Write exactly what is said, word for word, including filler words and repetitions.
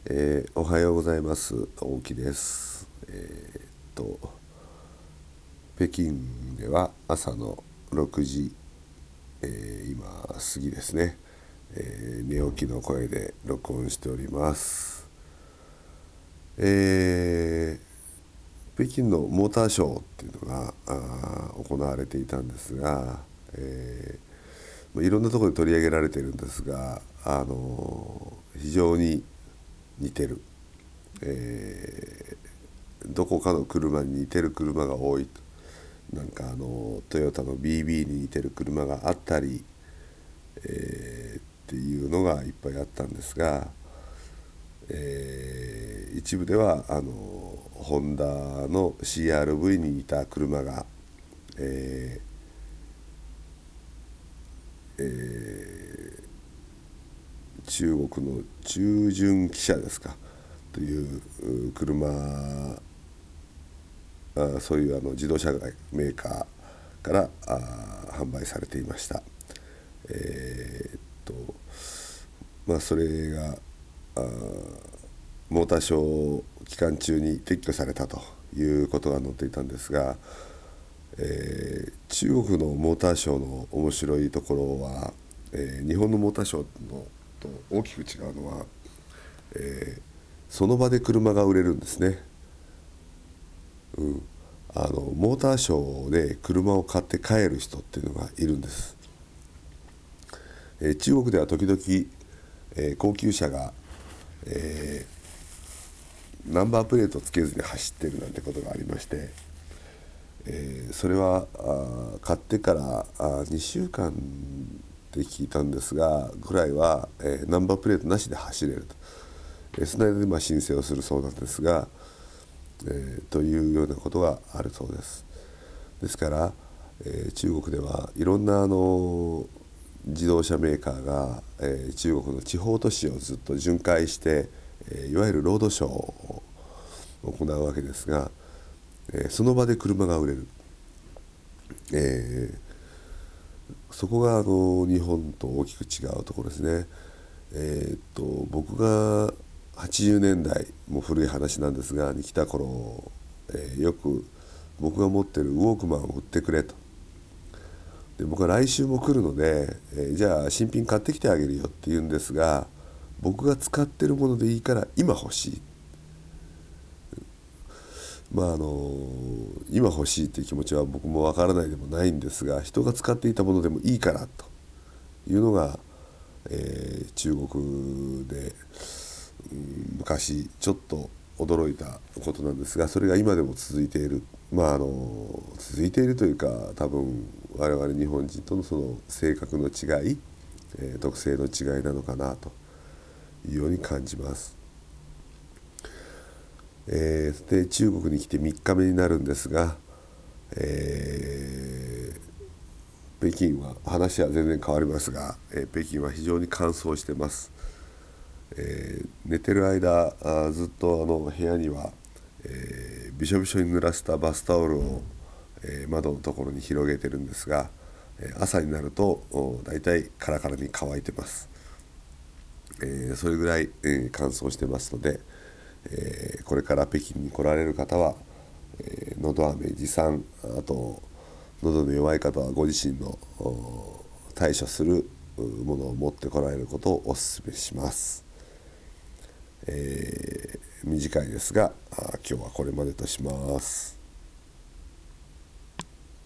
えーおはようございます。大木です。えーっと北京では朝のろくじ、えー今過ぎですね、えー寝起きの声で録音しております。えー北京のモーターショーっていうのがあー行われていたんですが、えーいろんなところで取り上げられているんですが、あのー非常に似てる、えーどこかの車に似てる車が多いと。なんかあのトヨタの ビービー に似てる車があったり、えーっていうのがいっぱいあったんですが、えー一部ではあのホンダの シーアールブイ に似た車が、えーえー中国の中純汽車ですかという車、あそういうあの自動車メーカーからあ販売されていました。えーっとまあそれがあモーターショー期間中に撤去されたということが載っていたんですが、えー中国のモーターショーの面白いところは、えー日本のモーターショーのと大きく違うのは、えーその場で車が売れるんですね。あのモーターショーで車を買って帰る人っていうのがいるんです。えー中国では時々、えー高級車が、えーナンバープレートつけずに走ってるなんてことがありまして、えーそれはあ買ってからあにしゅうかんって聞いたんですがぐらいは、えーナンバープレートなしで走れると、えーその間でまあ申請をするそうなんですが、えーというようなことがあるそうです。ですから、えー中国ではいろんなあの自動車メーカーが、えー中国の地方都市をずっと巡回して、えーいわゆるロードショーを行うわけですが、えーその場で車が売れる、えーそこがあの日本と大きく違うところですね。えーっと僕がはちじゅうねんだい、もう古い話なんですがに来た頃、えーよく僕が持ってるウォークマンを売ってくれと。で僕は来週も来るので、えーじゃあ新品買ってきてあげるよって言うんですが、僕が使ってるものでいいから今欲しい。まああの今欲しいっていう気持ちは僕もわからないでもないんですが、人が使っていたものでもいいからというのが、えー中国で、うん、昔ちょっと驚いたことなんですが、それが今でも続いている。まああの続いているというか、多分我々日本人とのその性格の違い、えー特性の違いなのかなというように感じます。えーで中国に来てみっかめになるんですが、えー北京は話は全然変わりますが、えー北京は非常に乾燥してます。えー寝てる間あずっとあの部屋には、えーびしょびしょに濡らしたバスタオルを、えー窓のところに広げてるんですが、えー朝になるとだいたいカラカラに乾いてます。えーそれぐらい、えー乾燥してますので、えーこれから北京に来られる方は、えー、のど飴持参、あと喉の弱い方はご自身の対処するものを持ってこられることをお勧めします。えー短いですが今日はこれまでとします。